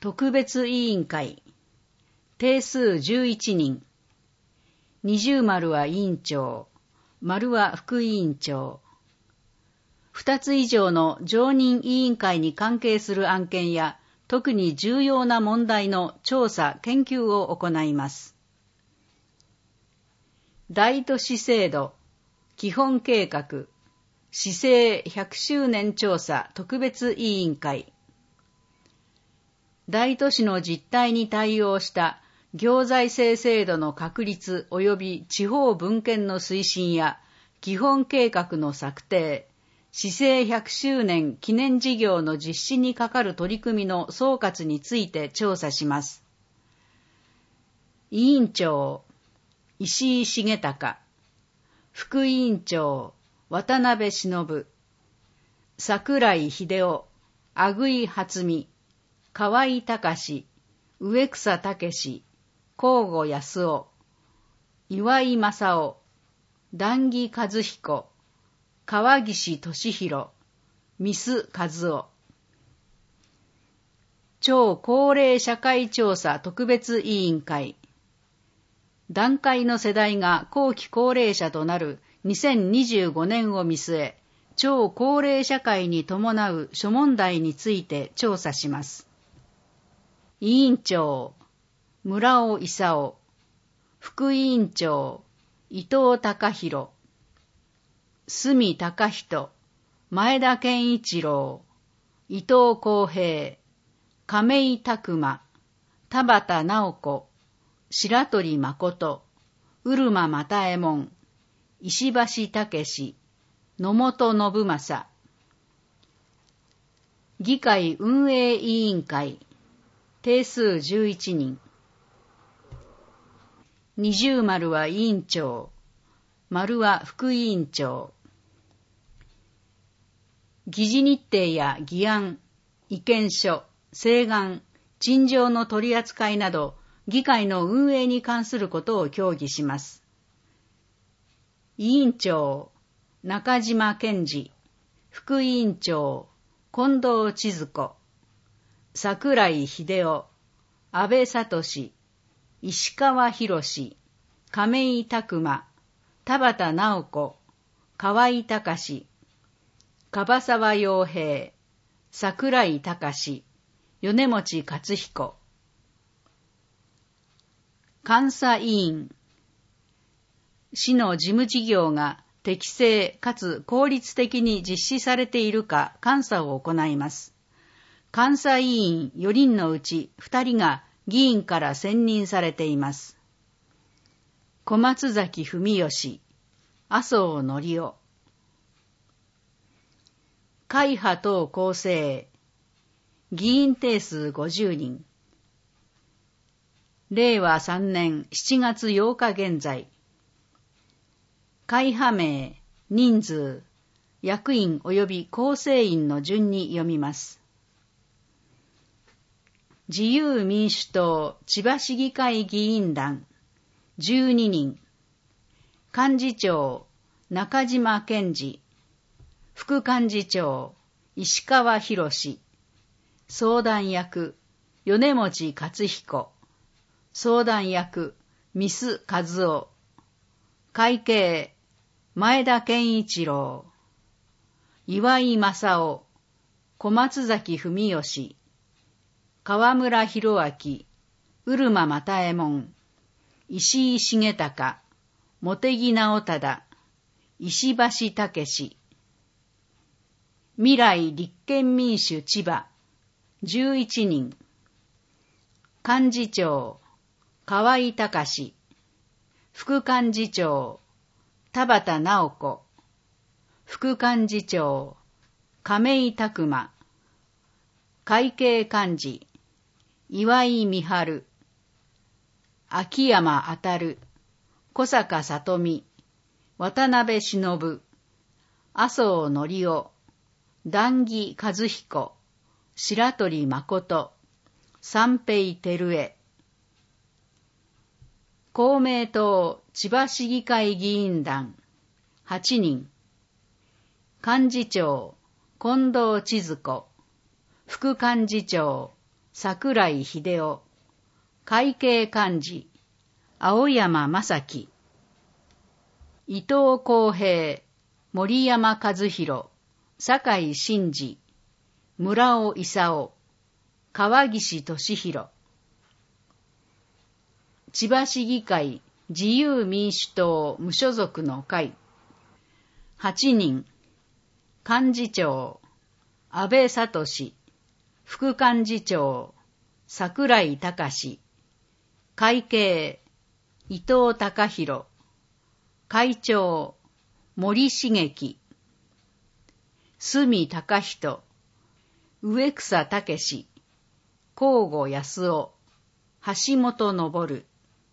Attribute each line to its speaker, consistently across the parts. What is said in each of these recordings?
Speaker 1: 特別委員会、定数11人。二重丸は委員長、丸は副委員長。2つ以上の常任委員会に関係する案件や、特に重要な問題の調査・研究を行います。大都市制度、基本計画、市政100周年調査特別委員会。大都市の実態に対応した行財政制度の確立及び地方分権の推進や基本計画の策定、市政100周年記念事業の実施にかかる取り組みの総括について調査します。委員長、石井重隆。副委員長、渡辺忍。櫻井秀夫、阿久井初美、河合隆、植草武、向後康夫、岩井正夫、談義和彦、川岸俊弘、三須和夫。超高齢社会調査特別委員会。団塊の世代が後期高齢者となる2025年を見据え、超高齢社会に伴う諸問題について調査します。委員長、村尾勲。副委員長、伊藤孝弘。角孝人、前田健一郎、伊藤公平、亀井拓馬、田畑直子、白鳥誠、うるま又右衛門、石橋武、野本信正。議会運営委員会、定数11人。二重丸は委員長、丸は副委員長。議事日程や議案、意見書、請願、陳情の取り扱いなど、議会の運営に関することを協議します。委員長、中島健二。副委員長、近藤千鶴子。櫻井秀夫、安倍聡、石川博、亀井拓馬、田畑直子、河合隆、樺沢洋平、櫻井隆、米持克彦。監査委員。市の事務事業が適正かつ効率的に実施されているか監査を行います。監査委員4人のうち2人が議員から選任されています。小松崎文義、麻生則夫。会派等構成。議員定数50人。令和3年7月8日現在。会派名、人数、役員及び構成員の順に読みます。自由民主党千葉市議会議員団、12人。幹事長、中島健二。副幹事長、石川博。相談役、米持克彦。相談役、三須和夫。会計、前田健一郎。岩井正夫。小松崎文義。河村博明。うるま又右衛門。石井重隆。茂木直忠。石橋武。未来立憲民主千葉、11人。幹事長、河合隆。副幹事長、田畑直子。副幹事長、亀井拓馬。会計幹事、岩井美春。秋山当、小坂聡美。渡辺忍。麻生則夫。談義和彦、白鳥誠、三平照江。公明党千葉市議会議員団、8人。幹事長、近藤千鶴子。副幹事長、 桜井秀夫、会計幹事、青山正樹、伊藤公平、森山和弘、酒井真治、村尾勲、川岸俊弘。千葉市議会自由民主党無所属の会。8人。幹事長、安倍聡、副幹事長、桜井隆、会計、伊藤孝弘、会長、森茂樹、角孝人、植草武史、向後康夫、橋本昇。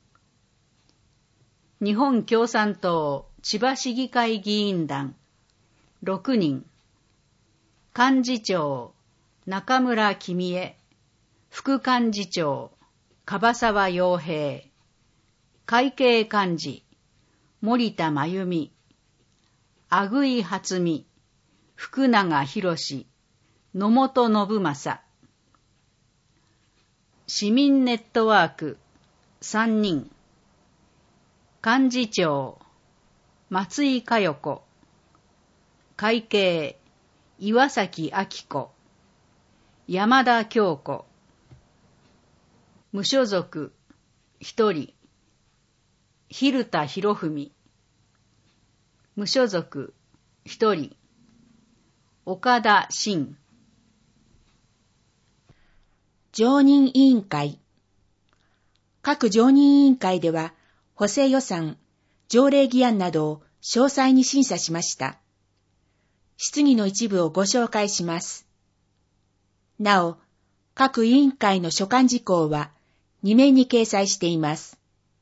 Speaker 1: 日本共産党千葉市議会議員団6人。幹事長、中村公恵、副幹事長、樺沢洋平、会計幹事、森田真由美、阿久井初美、福永博史、野本信正。市民ネットワーク3人。幹事長、松井佳代子、会計、岩崎明子、山田京子。無所属1人、蛭田博文。無所属1人、岡田真。
Speaker 2: 常任委員会。各常任委員会では、補正予算、条例議案などを詳細に審査しました。質疑の一部をご紹介します。なお、各委員会の所管事項は2面に掲載しています。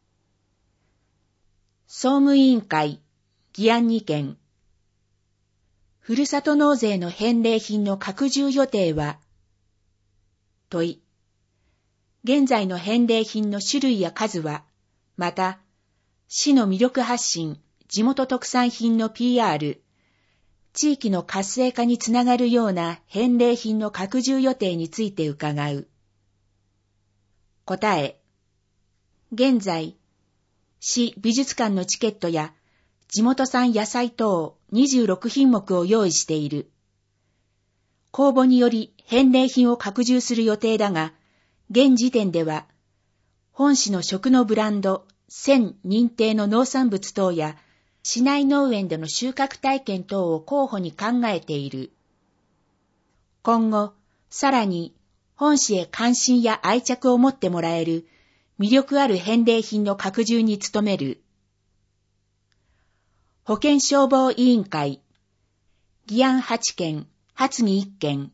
Speaker 2: 総務委員会、議案2件。ふるさと納税の返礼品の拡充予定は、問い。現在の返礼品の種類や数は、また、市の魅力発信、地元特産品の PR、地域の活性化につながるような返礼品の拡充予定について伺う。答え。現在、市美術館のチケットや地元産野菜等26品目を用意している。公募により返礼品を拡充する予定だが、現時点では、本市の食のブランド、県認定の農産物等や、市内農園での収穫体験等を候補に考えている。今後、さらに、本市へ関心や愛着を持ってもらえる、魅力ある返礼品の拡充に努める。保健消防委員会、議案8件、発議1件。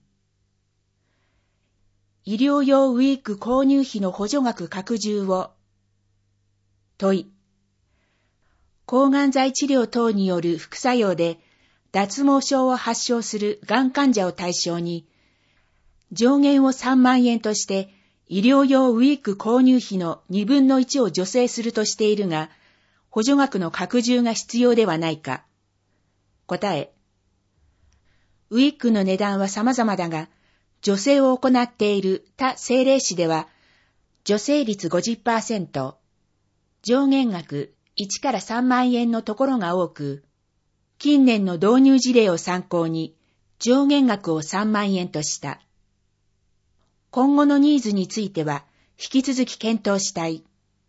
Speaker 2: 医療用ウィーク購入費の補助額拡充を。問い。抗がん剤治療等による副作用で脱毛症を発症するがん患者を対象に、上限を3万円として医療用ウィーク購入費の2分の1を助成するとしているが、補助額の拡充が必要ではないか。答え。ウィークの値段は様々だが、助成を行っている他政令市では、助成率 50%、上限額1から3万円のところが多く、近年の導入事例を参考に上限額を3万円とした。今後のニーズについては引き続き検討したい。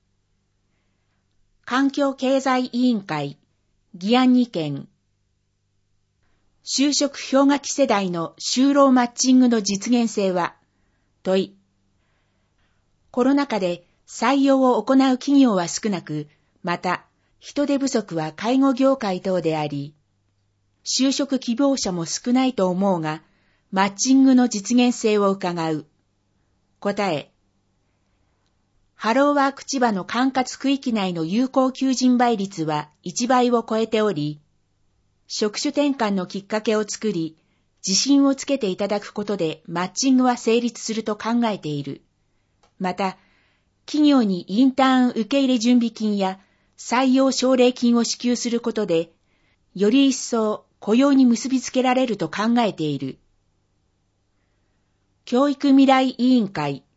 Speaker 2: 環境経済委員会、議案2件。就職氷河期世代の就労マッチングの実現性は、問い。コロナ禍で採用を行う企業は少なく、また人手不足は介護業界等であり、就職希望者も少ないと思うが、マッチングの実現性を伺う。答え。ハローワーク千葉の管轄区域内の有効求人倍率は1倍を超えており、職種転換のきっかけを作り、自信をつけていただくことでマッチングは成立すると考えている。また、企業にインターン受け入れ準備金や採用奨励金を支給することで、より一層雇用に結びつけられると考えている。教育未来委員会、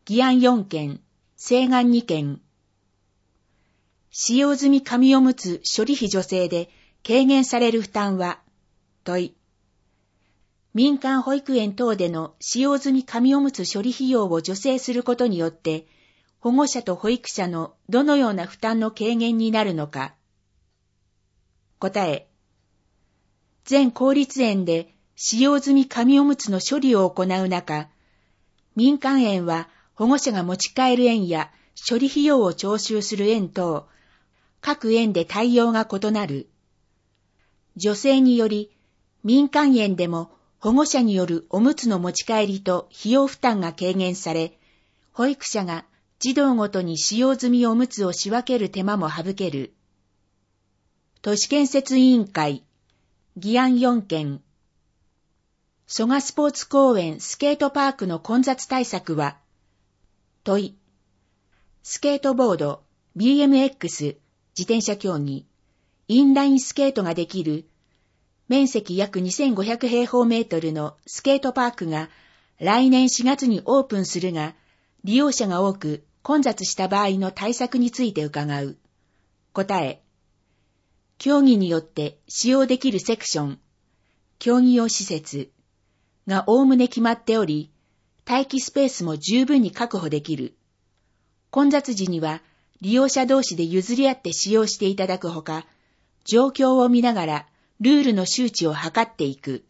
Speaker 2: 議案4件、請願2件。使用済み紙おむつ処理費助成で軽減される負担は、問い。民間保育園等での使用済み紙おむつ処理費用を助成することによって、保護者と保育者のどのような負担の軽減になるのか。答え。全公立園で使用済み紙おむつの処理を行う中、民間園は保護者が持ち帰る園や処理費用を徴収する園等、各園で対応が異なる。助成により、民間園でも保護者によるおむつの持ち帰りと費用負担が軽減され、保育者が児童ごとに使用済みおむつを仕分ける手間も省ける。都市建設委員会、議案4件。蘇我スポーツ公園スケートパークの混雑対策は、問い。スケートボード、BMX、自転車競技、インラインスケートができる、面積約2500平方メートルのスケートパークが来年4月にオープンするが、利用者が多く混雑した場合の対策について伺う。答え。競技によって使用できるセクション、競技用施設がおおむね決まっており、待機スペースも十分に確保できる。混雑時には利用者同士で譲り合って使用していただくほか、状況を見ながらルールの周知を図っていく。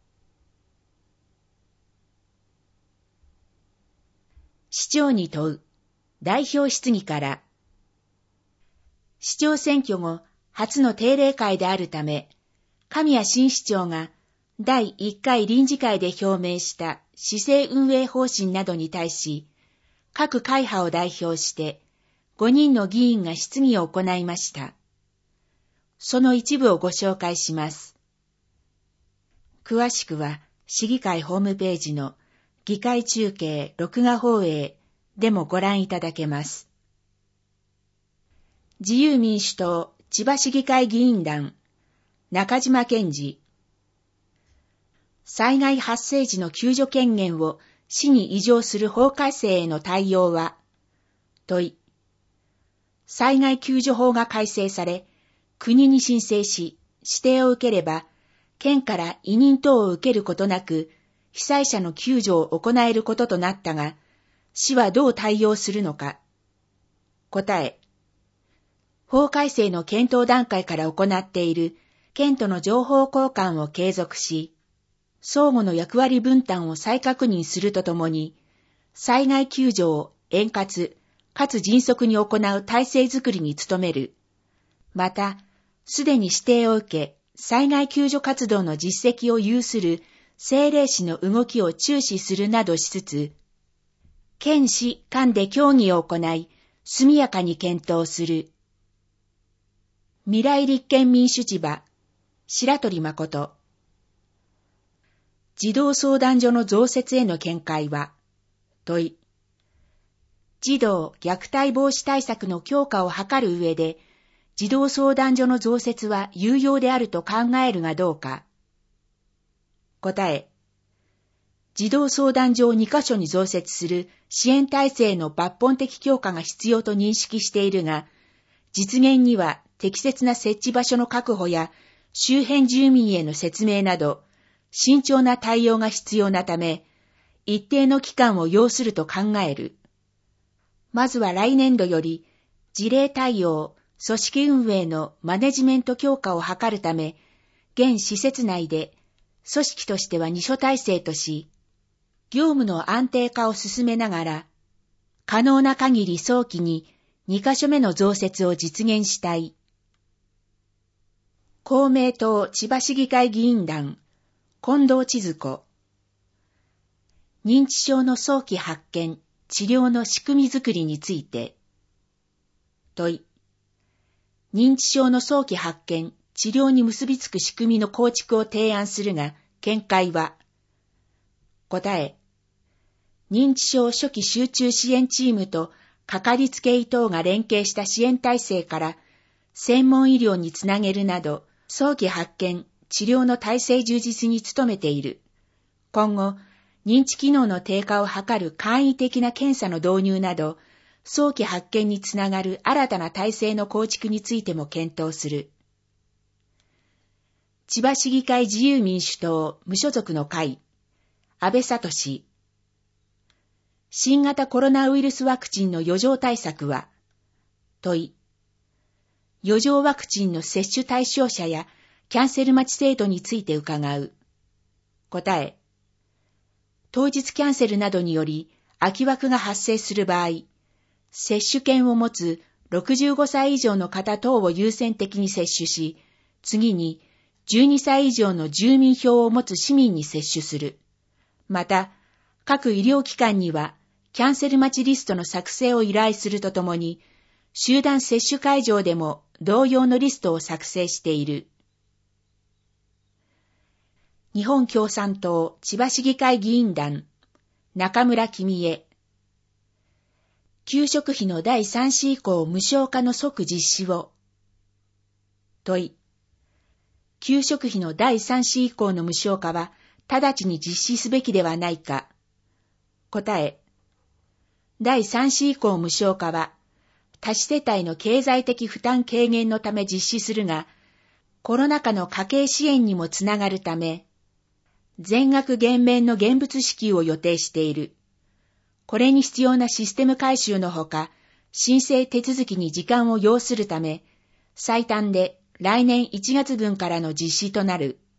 Speaker 2: 市長に問う。代表質疑から。市長選挙後、初の定例会であるため、神谷新市長が第1回臨時会で表明した市政運営方針などに対し、各会派を代表して5人の議員が質疑を行いました。その一部をご紹介します。詳しくは市議会ホームページの議会中継録画放映でもご覧いただけます。自由民主党千葉市議会議員団中島健二。災害発生時の救助権限を市に移譲する法改正への対応は、問い。災害救助法が改正され、国に申請し、指定を受ければ、県から委任等を受けることなく、被災者の救助を行えることとなったが、市はどう対応するのか。答え。法改正の検討段階から行っている県との情報交換を継続し、相互の役割分担を再確認するとともに、災害救助を円滑かつ迅速に行う体制づくりに努める。また、すでに指定を受け、災害救助活動の実績を有する政令市の動きを注視するなどしつつ、県市間で協議を行い、速やかに検討する。未来立憲民主千葉、白鳥誠。児童相談所の増設への見解は、問い。児童虐待防止対策の強化を図る上で、児童相談所の増設は有用であると考えるがどうか。答え。児童相談所を2カ所に増設する支援体制の抜本的強化が必要と認識しているが、実現には適切な設置場所の確保や周辺住民への説明など、慎重な対応が必要なため、一定の期間を要すると考える。まずは来年度より、事例対応、組織運営のマネジメント強化を図るため、現施設内で組織としては2所体制とし、業務の安定化を進めながら、可能な限り早期に2カ所目の増設を実現したい。公明党千葉市議会議員団、近藤千鶴子。認知症の早期発見、治療の仕組みづくりについて。問い。認知症の早期発見、治療に結びつく仕組みの構築を提案するが、見解は。答え。認知症初期集中支援チームとかかりつけ医等が連携した支援体制から専門医療につなげるなど、早期発見、治療の体制充実に努めている。今後、 認知機能の低下を図る簡易的な検査の導入など、早期発見につながる新たな体制の構築についても検討する。千葉市議会自由民主党無所属の会、安倍聡。新型コロナウイルスワクチンの余剰対策は、問い。余剰ワクチンの接種対象者やキャンセル待ち制度について伺う。答え。当日キャンセルなどにより空き枠が発生する場合、接種券を持つ65歳以上の方等を優先的に接種し、次に12歳以上の住民票を持つ市民に接種する。また、各医療機関にはキャンセル待ちリストの作成を依頼するとともに、集団接種会場でも同様のリストを作成している。日本共産党千葉市議会議員団、中村君江。給食費の第3子以降無償化の即実施を。問い。給食費の第3子以降の無償化は直ちに実施すべきではないか。答え。第3子以降無償化は、多子世帯の経済的負担軽減のため実施するが、コロナ禍の家計支援にもつながるため、全額減免の現物支給を予定している。これに必要なシステム改修のほか、申請手続きに時間を要するため、最短で来年1月分からの実施となる。